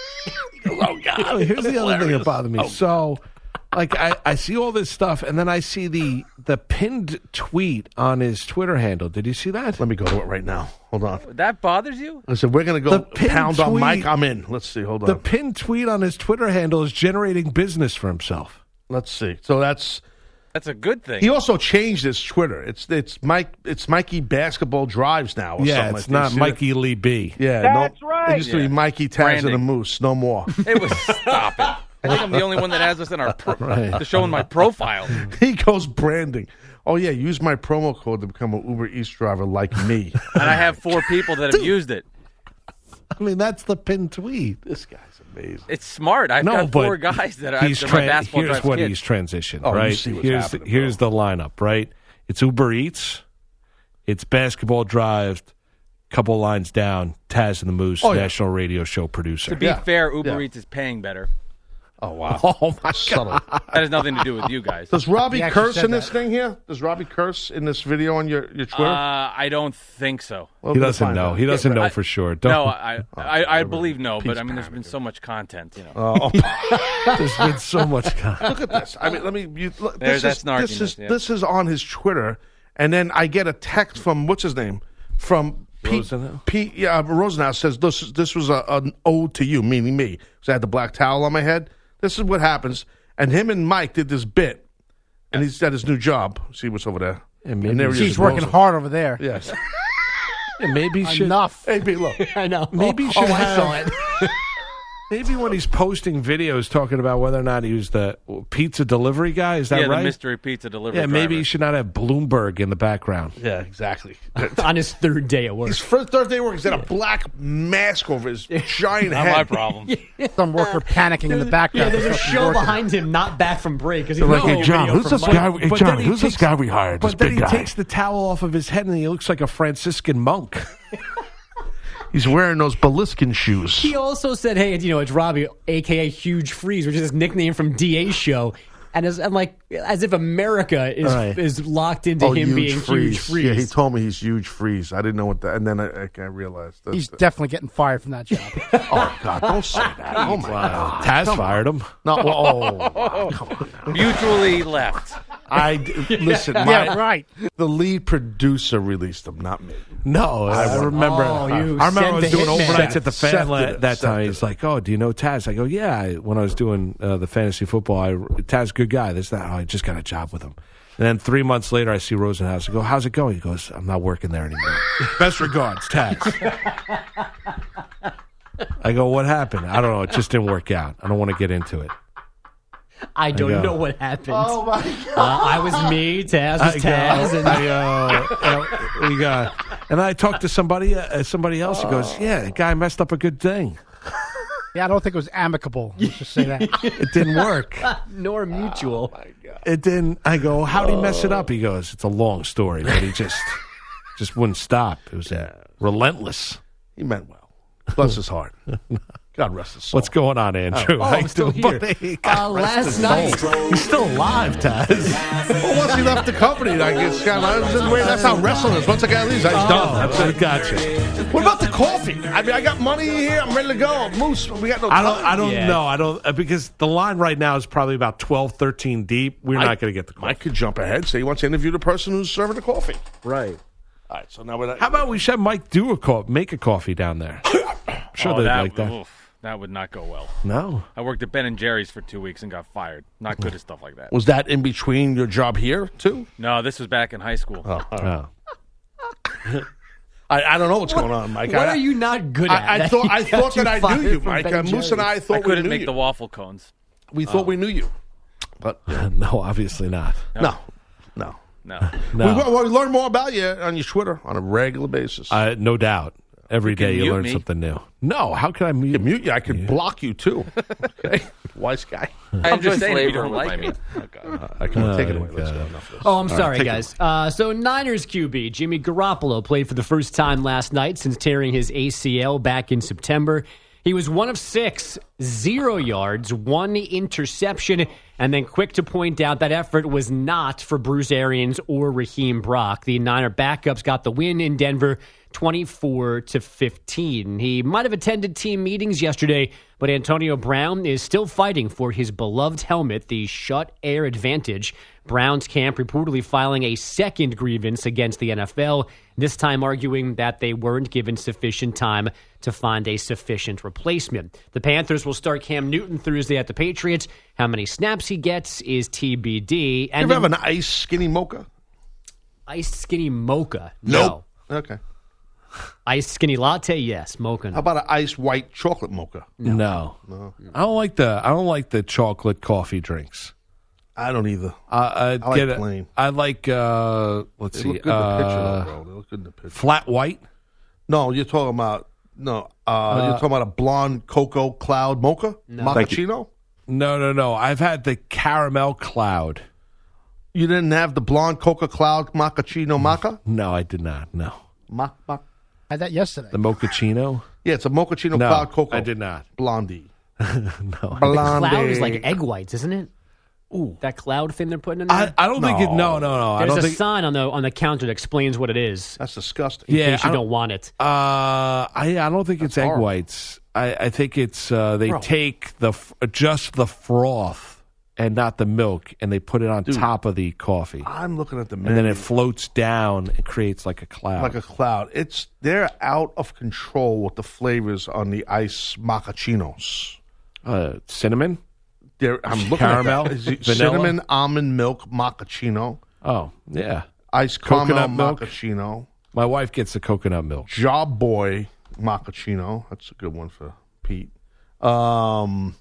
oh God! Oh, here's the other thing that bothered me. So, like, I, I see all this stuff, and then I see the the pinned tweet on his Twitter handle. Did you see that? Let me go to it right now. Hold on. That bothers you? I said we're gonna go The pinned pound on tweet- Mike. I'm in. Let's see. Hold on. The pinned tweet on his Twitter handle is generating business for himself. Let's see. So that's. That's a good thing. He also changed his Twitter. It's it's Mike. It's Mikey Basketball Drives now. Or Yeah, something it's like that. not You see Mikey Lee B. that? Yeah, That's no, right. It used to Yeah. be Mikey Taz and the Branding. Moose. No more. It was stop it. I think I'm the only one that has this in our pro- Right. to show in my profile. He goes branding. Oh yeah, use my promo code to become an Uber Eats driver like me. And I have four people that have used it. I mean, that's the pinned tweet. This guy's amazing. It's smart. I've No, got but four guys that are he's they're my tran- basketball here's drives what kids. he's transitioned, Oh, you right? see what's here's happening, here's bro. the lineup, right? It's Uber Eats, it's Basketball Drive, couple lines down, Taz and the Moose, Oh, yeah. national radio show producer. To be Yeah. fair, Uber Yeah. Eats is paying better. Oh wow. Oh my Subtle. That has nothing to do with you guys. Does Robbie He actually curse said in this that. thing here? Does Robbie curse in this video on your, your Twitter? Uh, I don't think so. Well, He we'll doesn't find know. out. He doesn't know I- for sure. Don't, No, I I, I believe no, but Pete's I mean, there's been panicking. so much content, you know. Oh, there's been so much. Con- look at this. I mean, let me. You, look, There's this, that is, this is snarkiness, yeah. this is on his Twitter, and then I get a text from what's his name from Pete. Rosenau? Pete, yeah, uh, Rosenau says this. is- This was a, an ode to you, meaning me, because I had the black towel on my head. This is what happens, and him and Mike did this bit, and he's at his new job. See what's over there? And maybe And there he He's is, working Rosen- hard over there. Yes. Yeah, maybe he should. Enough. Hey, Pete, look. I know. Maybe he oh, should oh, I have- saw it. Maybe when he's posting videos talking about whether or not he was the pizza delivery guy, is that yeah, right? the mystery pizza delivery. yeah, maybe driver. he should not have Bloomberg in the background. Yeah, exactly. On his third day at work. His first Thursday work, he's got a black mask over his giant Not head. my problem. Some worker panicking in the Yeah, background. there's a Disrupting show working. behind him, not back from break. Because he's They're like, no, hey, John, radio who's from this Mike. guy? Hey, But John, then he who's this takes- guy we hired? This But then big he guy. takes the towel off of his head and he looks like a Franciscan monk. He's wearing those Beliskin shoes. He also said, hey, you know, it's Robbie, a k a. Huge Freeze, which is his nickname from D A's show. And as and like as if America is Right. is locked into Oh, him huge being freeze. huge freeze. Yeah, he told me he's huge freeze. I didn't know what that, and then I, I realized that. He's definitely getting fired from that job. Oh God! Don't say that. Oh my God! Taz Come fired on. him. No, well, oh, come on. Mutually left. I listen. My, Yeah, right. The lead producer released him, not me. No, I, I remember. Oh, you I remember I was sent the doing hitman. overnights at the fan Seth la- did it. that Seth time. did He's it. like, "Oh, do you know Taz?" I go, "Yeah." I, when I was doing uh, the fantasy football, I, Taz, good guy. This that. Oh, I just got a job with him. And then three months later, I see Rosenhaus. I go, "How's it going?" He goes, "I'm not working there anymore." Best regards, Taz. I go, "What happened?" I don't know. It just didn't work out. I don't want to get into it. I don't go. know what happened. Oh my God! Uh, I was me, Taz was I Taz, go, and I go, you know, we got, and I talked to somebody, uh, somebody else. He goes, "Yeah, the guy messed up a good thing. Yeah, I don't think it was amicable. Let's just say that. It didn't work. nor mutual. It didn't." I go, "How'd he mess it up?" He goes, "It's a long story, but he just, just wouldn't stop. It was uh, relentless." He meant well. Bless his heart. God rest his soul. What's going on, Andrew? Oh, How I'm you still doing, here. buddy? Uh, God rest last his night- soul. He's still alive, Taz. Well, once he left the company, I guess kind of, that's how wrestling is. Once a guy leaves, he's done. That's I it. gotcha. What about the coffee? I mean, I got money here. I'm ready to go. Moose, we got no I time. don't. I don't Yeah. know. I don't uh, because the line right now is probably about twelve, thirteen deep. We're I- not going to get the call. Mike could jump ahead. Say he wants to interview the person who's serving the coffee. Right. All right, so now we're How about we should have Mike do a co- make a coffee down there? I'm sure Oh, they'd that, like that. oof, that would not go well. No. I worked at Ben and Jerry's for two weeks and got fired. Not good at stuff like that. Was that in between your job here too? No, this was back in high school. Oh, all right. No. I, I don't know what's going on, Mike. What I, are you not good at? I, I that thought you I got thought that I knew fired you, from Mike. Ben Uh, and Moose and I Jerry's? thought I we couldn't knew make you. the waffle cones. We thought we knew you, but no, obviously not. no, no. No. No. We, well, we learn more about you on your Twitter on a regular basis. Uh, no doubt. Every You can day you mute learn me. something new. No, how can I mute? I can mute you. I could block you too. Okay, wise guy. I'm just saying if you flavor don't with like my it. Uh, I can take it away. Oh, Let's God. go. Enough of this. Oh, I'm All sorry, take it guys. Uh, so Niners Q B Jimmy Garoppolo played for the first time last night since tearing his A C L back in September. He was one of six, zero yards, one interception, and then quick to point out that effort was not for Bruce Arians or Raheem Brock. The Niner backups got the win in Denver, twenty-four to fifteen. He might have attended team meetings yesterday, but Antonio Brown is still fighting for his beloved helmet, the Shut Air Advantage. Brown's camp reportedly filing a second grievance against the N F L, this time arguing that they weren't given sufficient time to find a sufficient replacement. The Panthers will start Cam Newton Thursday at the Patriots. How many snaps he gets is T B D. You And ever have then an ice skinny mocha? iced skinny mocha? Nope. No. Okay. Iced skinny latte? Yes. Mocha. How No. about an ice white chocolate mocha? No. no. I don't like the I don't like the chocolate coffee drinks. I don't either. Uh, I like get it. plain. I like uh let's They see. look good in the picture, uh, though, bro. They look good in the picture. flat white? No, you're talking about no. Uh, you're talking about a blonde cocoa cloud mocha macchiato. No, no, no. I've had the caramel cloud. You didn't have the blonde cocoa cloud macchiato maca? No, I did not. No. Mac, mac. I had that yesterday. The mochaccino? Yeah, it's a mochaccino No, cloud cocoa. I did not. Blondie. No. Blondie. Cloud is like egg whites, isn't it? Ooh, that cloud thing they're putting in there. I, I don't think it. No, no, no. I There's don't a think. sign on the on the counter that explains what it is. That's disgusting. In Yeah, case you I don't, don't- want it. Uh, I I don't think it's egg horrible. whites. I, I think it's uh, they Bro. take the f- just the froth and not the milk, and they put it on top of the coffee, I'm looking at the menu. and then it floats down and creates like a cloud. like a cloud. It's they're out of control with the flavors on the ice macchiatos. uh, cinnamon. They're, I'm looking Caramel? at that. Is it Vanilla? cinnamon almond milk macchiato, Oh yeah, ice Coconut caramel milk? macchiato, my wife gets the coconut milk. Job Boy macchiato. That's a good one for Pete. Um,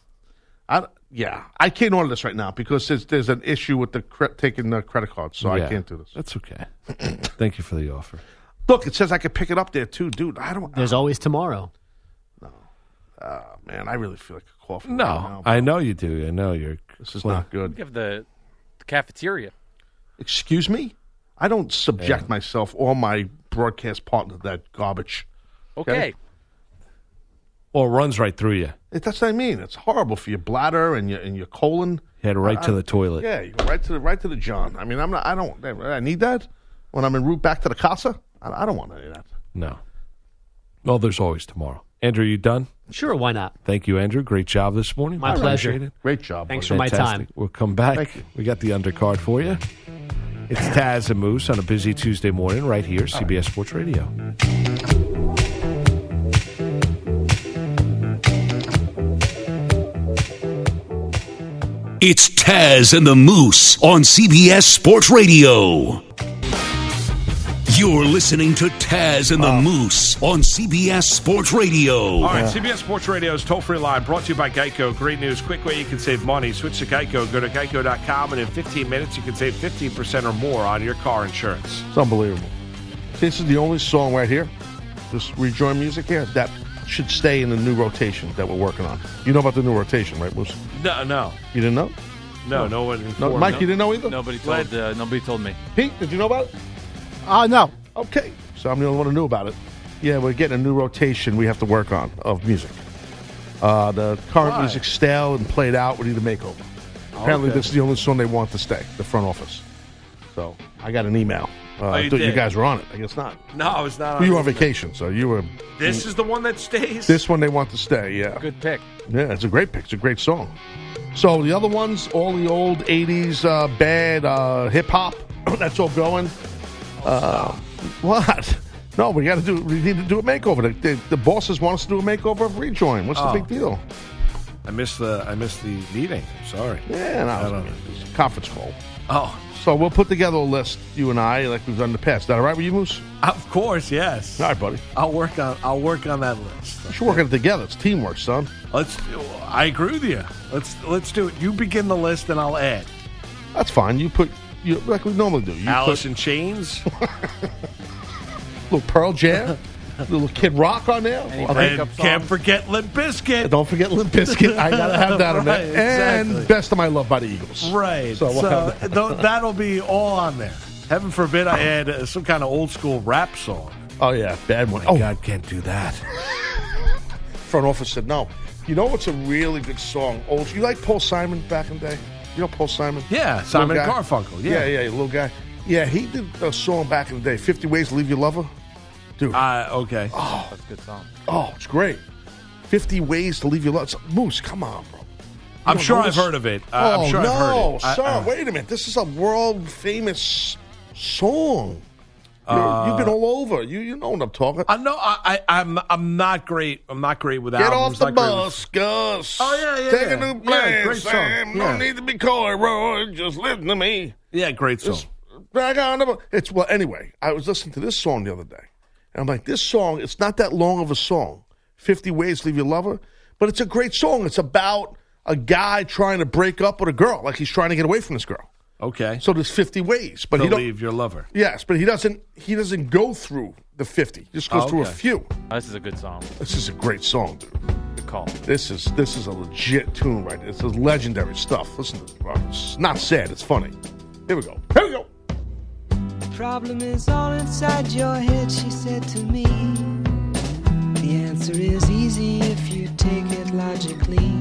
I yeah, I can't order this right now because there's, there's an issue with the cre- taking the credit card, so Yeah, I can't do this. That's okay. Thank you for the offer. Look, it says I could pick it up there too, dude. I don't. There's always tomorrow. Uh, man, I really feel like a coffee. No, right now, I know you do. I know you're. this is not good. Give the, the cafeteria. Excuse me? I don't subject myself or my broadcast partner to that garbage. Okay. Well, it runs right through you. It, that's what I mean. It's horrible for your bladder and your and your colon. Head right I- to the toilet. Yeah, you go right to the right to the John. I mean, I'm not. I don't. I need that when I'm en route back to the casa. I, I don't want any of that. No. Well, there's always tomorrow. Andrew, you done? Sure, why not? Thank you, Andrew. Great job this morning. My I pleasure. appreciate it. Great job. Thanks buddy. for my Fantastic. time. We'll come back. Thank you. We got the undercard for you. It's Taz and Moose on a busy Tuesday morning right here, C B S Sports Radio. It's Taz and the Moose on C B S Sports Radio. You're listening to Taz and the Moose on C B S Sports Radio. All right, C B S Sports Radio's toll-free line brought to you by Geico. Great news, quick way you can save money. Switch to Geico. Go to geico dot com, and in fifteen minutes, you can save fifteen percent or more on your car insurance. It's unbelievable. This is the only song right here, this rejoin music here, that should stay in the new rotation that we're working on. You know about the new rotation, right, Moose? No, no. You didn't know? No, no one No, informed. Mike, you didn't know either? Nobody told. Uh, nobody told me. Pete, did you know about it? Uh, no. Okay, so I'm the only one who knew about it. Yeah, we're getting a new rotation we have to work on of music. Uh, the current Why? music's stale and played out. We need a makeover. Apparently, okay. this is the only song they want to stay, the front office. So I got an email. Uh, Oh, you I thought you did? guys were on it. I guess not. No, I was not on Well, you were this. on vacation, so you were. This is the one that stays? This one they want to stay, yeah. Good pick. Yeah, it's a great pick. It's a great song. So the other ones, all the old eighties uh, bad uh, hip hop, that's all going. Uh, what? No, we got to do. We need to do a makeover. The, the, the bosses want us to do a makeover of Rejoin. What's Oh. the big deal? I missed the I missed the meeting. I'm sorry. Yeah, no, I it's, don't know. it's a conference call. Oh, So we'll put together a list, you and I, like we've done in the past. Is that all right with you, Moose? of course, yes. All right, buddy. I'll work on I'll work on that list. We should work on it together. It's teamwork, son. Let's. I agree with you. Let's let's do it. You begin the list, and I'll add. That's fine. You put you like we normally do. You Alice put in Chains. little Pearl Jam, little Kid Rock on there. Any Okay. breakup And can't songs? forget Limp Bizkit. Don't forget Limp Bizkit. I gotta have that on there. Right, exactly. And Best of My Love by the Eagles. Right. So So, we'll have that. th- that'll be all on there. Heaven forbid I add uh, some kind of old school rap song. Oh yeah, bad one. Oh, Oh, God, can't do that. front office said no. You know what's a really good song? Old. You like Paul Simon back in the day? You know Paul Simon? Yeah, Simon Little guy? Garfunkel. Yeah, Yeah. yeah, little guy. Yeah, he did a song back in the day, fifty Ways to Leave Your Lover. Dude, Uh, okay. That's a good song. oh, it's great. fifty Ways to Leave Your Lover. Moose, come on, bro. You I'm don't sure know I've this? heard of it. Uh, oh, I'm sure no, I've heard it. I- sir, uh, wait a minute. This is a world-famous song. You're, you've been all over. You you know what I'm talking. I know. I, I I'm I'm not great. I'm not great with Get albums. off the not great with- bus, Gus. Oh, yeah, yeah, Take yeah. a new Yeah, plan, great song. Sam. Yeah. No need to be coy, Roy. Just listen to me. Yeah, great song. Just back on the bu- It's well. Anyway, I was listening to this song the other day, and I'm like, this song. It's not that long of a song. Fifty Ways to Leave Your Lover, but it's a great song. It's about a guy trying to break up with a girl, like he's trying to get away from this girl. Okay. So there's fifty ways, but to he don't. leave your lover. Yes, but he doesn't. He doesn't go through the fifty. He just goes Oh, through a okay. few. Oh, this is a good song. This is a great song, dude. Good call. This is this is a legit tune right here. This is legendary stuff. Listen to it. It's not sad. It's funny. Here we go. Here we go. Problem is all inside your head, she said to me. The answer is easy if you take it logically.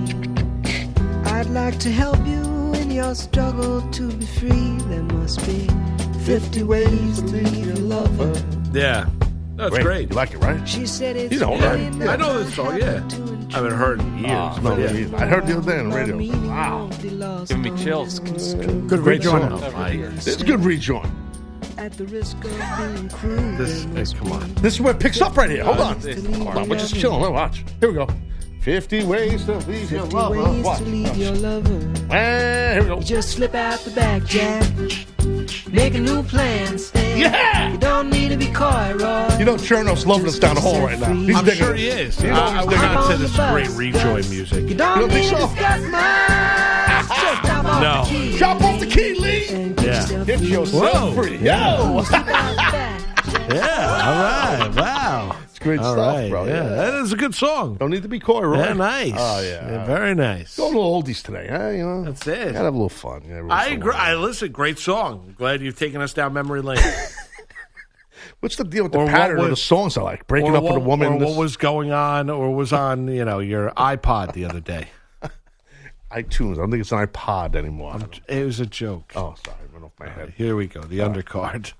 I'd like to help you in your struggle to be free. There must be fifty ways to leave your lover. Yeah, that's great. You like it, right? She said it's You know, really right? not I know this song. Yeah, I haven't heard it in years. Oh, but no, yeah. me either. I heard it the other day on the radio. Wow. Giving me chills. Good Great rejoin. song. Oh, my. This is good rejoin. at the risk of being cruel. This, hey, come on. This is where it picks up right here. Hold Uh, on. it's- Hold on. We're just chilling. Let's watch. Here we go. fifty ways to leave your fifty lover. ways Watch. to leave your lover. And here we go. You just slip out the back, Jack. Make a new plan, Stan. Yeah! You don't need to be coy, Roy. You know Cherno's loving us down the hall right now. He's I'm digging sure it. he is. He's I, always I would digging not it. say this is great rejoin music. You You don't don't need think to so? discuss much. Just drop off No. the key. Chop off the key, Lee. And get Yeah. yourself Get free. yourself Whoa. free. Yeah. Yo. Slip out the back, Jack. Yeah, all right. Wow. It's great All stuff, right, bro. Yeah. Yeah. that is a good song. Don't need to be coy, Roy. Yeah, nice. Oh, yeah. very nice. Go a little oldies today, huh? You know? That's it. Gotta have a little fun. Yeah, every I once in a agree. while. I listen. Great song. Glad you've taken us down memory lane. What's the deal with the Or what pattern of the was- songs I like? Breaking or up what, with a woman. Or this- what was going on, or was on, you know, your iPod the other day. iTunes. I don't think it's an iPod anymore. I'm, it was a joke. Oh, sorry. It went off my head. Here we go. The uh, undercard.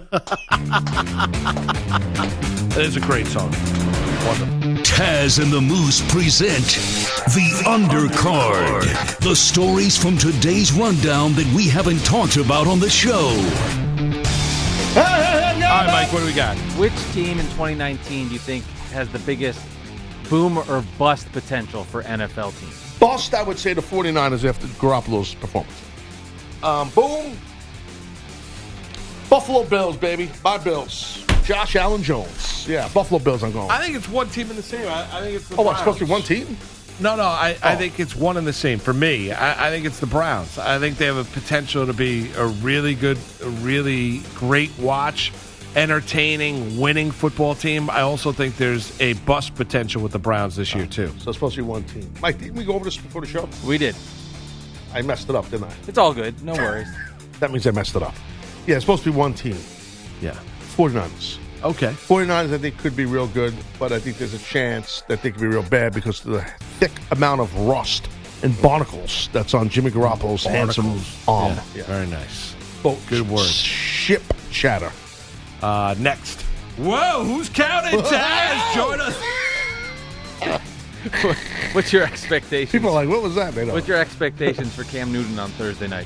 It is a great song. Wonderful. Taz and the Moose present The Undercard. The stories from today's rundown that we haven't talked about on the show. All right, Mike, what do we got? Which team in twenty nineteen do you think has the biggest boom or bust potential for N F L teams? Bust, I would say the 49ers after Garoppolo's performance. Um, boom. Buffalo Bills, baby. My Bills. Josh Allen Jones. Yeah, Buffalo Bills, I'm going. I think it's one team in the same. I, I think it's the Oh, Browns. what, it's supposed to be one team? No, no, I, Oh. I think it's one and the same. For me, I, I think it's the Browns. I think they have a potential to be a really good, a really great watch, entertaining, winning football team. I also think there's a bust potential with the Browns this year, too. So it's supposed to be one team. Mike, didn't we go over this before the show? We did. I messed it up, didn't I? It's all good. No worries. That means I messed it up. Yeah, it's supposed to be one team. Yeah. 49ers. Okay. 49ers, I think, could be real good, but I think there's a chance that they could be real bad because of the thick amount of rust and barnacles that's on Jimmy Garoppolo's handsome arm. Yeah, Yeah. Very nice. Oh, Good word. Ship chatter. Uh, next. Whoa, who's counting? Taz, join us. What's your expectations? People are like, what was that? They don't What's your expectations for Cam Newton on Thursday night?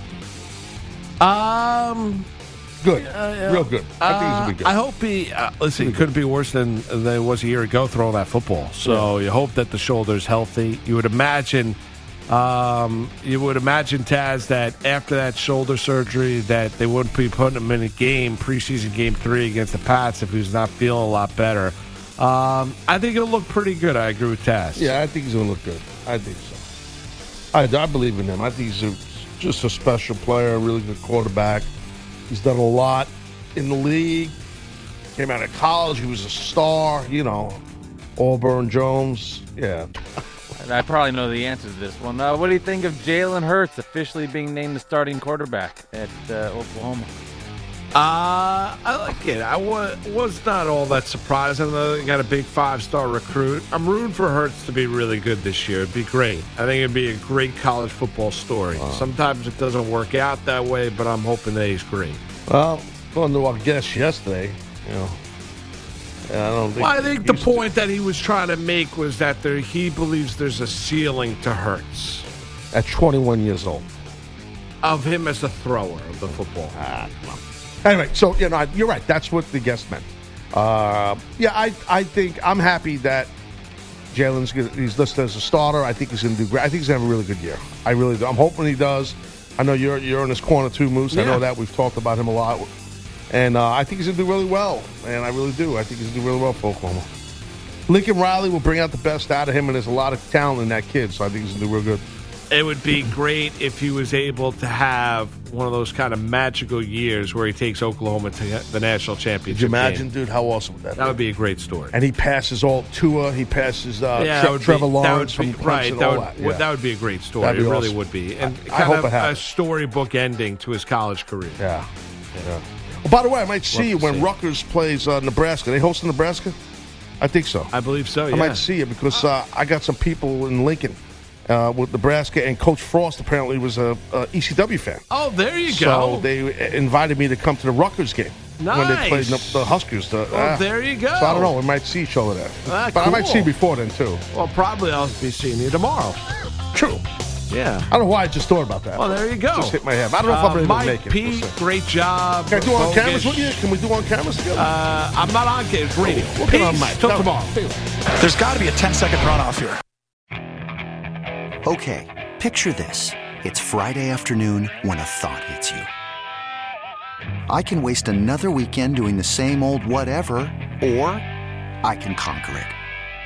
Um, Good. yeah. Real good. I think Uh, he's going to be good. I hope he. Uh, listen, it couldn't be worse than than it was a year ago throwing that football. So you hope that the shoulder's healthy. You would imagine, um, you would imagine Taz that after that shoulder surgery, that they wouldn't be putting him in a game preseason game three against the Pats if he was not feeling a lot better. Um, I think it'll look pretty good. I agree with Taz. Yeah, I think he's going to look good. I think so. I, I believe in him. I think he's a, just a special player, a really good quarterback. He's done a lot in the league. Came out of college. He was a star, you know. Auburn Jones. Yeah. And I probably know the answer to this one. Uh, what do you think of Jalen Hurts officially being named the starting quarterback at uh, Oklahoma? Uh, I like it. I was, was not all that surprised. I know they got a big five-star recruit. I'm rooting for Hurts to be really good this year. It'd be great. I think it'd be a great college football story. Wow. Sometimes it doesn't work out that way, but I'm hoping that he's great. Well, going to our guest yesterday, you know. I don't think. Well, I think the point that he was trying to make was that there, he believes there's a ceiling to Hurts. At twenty-one years old. Of him as a thrower of the football. Ah, come on. Anyway, so, you know, you're right. That's what the guest meant. Uh, yeah, I I think I'm happy that Jalen's gonna, he's listed as a starter. I think he's going to do great. I think he's going to have a really good year. I really do. I'm hoping he does. I know you're you're in his corner too, Moose. I Yeah. know that. We've talked about him a lot. And uh, I think he's going to do really well. And I really do. I think he's going to do really well for Oklahoma. Lincoln Riley will bring out the best out of him, and there's a lot of talent in that kid. So I think he's going to do real good. It would be great if he was able to have one of those kind of magical years where he takes Oklahoma to the national championship. Could you imagine, game. dude, how awesome would that be? That would be a great story. And he passes all Tua. He passes uh, yeah, Tre- that would be- Trevor that Lawrence would be- from Clemson. right. That all would, that. would- Yeah. that would be a great story. That'd It be really awesome. would be, and I- I kind hope of it a happens. storybook ending to his college career. Yeah. yeah. Oh, by the way, I might see you to when see. Rutgers plays uh, Nebraska. They host Nebraska? I think so. I believe so. Yeah. I might see you because uh, I got some people in Lincoln uh, with Nebraska, and Coach Frost apparently was a, a E C W fan. Oh, there you So go. they invited me to come to the Rutgers game when they played Nice. the, the Huskers. The, Well, uh, there you go. So I don't know. We might see each other there. Ah, but I might cool. see you before then, too. Well, probably I'll be seeing you tomorrow. True. Yeah. I don't know why I just thought about that. Well, there you go. Just hit my head. I don't know if I'm Uh, able Mike to make it. Pete, We'll see. great job. Can I do it on Bogus. cameras with you? Can we do on cameras together? Uh, I'm not on camera. It's radio. We'll get on Peace. mic. Till No. tomorrow. There's got to be a ten-second runoff here. Okay, picture this. It's Friday afternoon when a thought hits you. I can waste another weekend doing the same old whatever, or I can conquer it.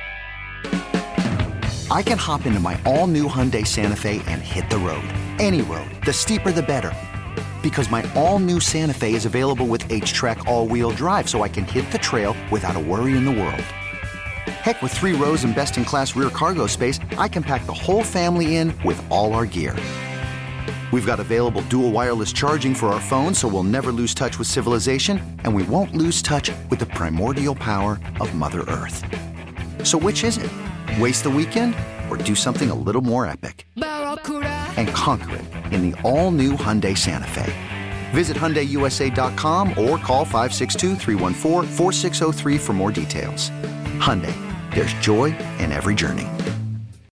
I can hop into my all-new Hyundai Santa Fe and hit the road. Any road. The steeper, the better. Because my all-new Santa Fe is available with H-Track all-wheel drive, so I can hit the trail without a worry in the world. Heck, with three rows and best-in-class rear cargo space, I can pack the whole family in with all our gear. We've got available dual wireless charging for our phones, so we'll never lose touch with civilization, and we won't lose touch with the primordial power of Mother Earth. So which is it? Waste the weekend or do something a little more epic? and conquer it in the all-new Hyundai Santa Fe. Visit Hyundai U S A dot com or call five six two, three one four, four six zero three for more details. Hyundai, there's joy in every journey.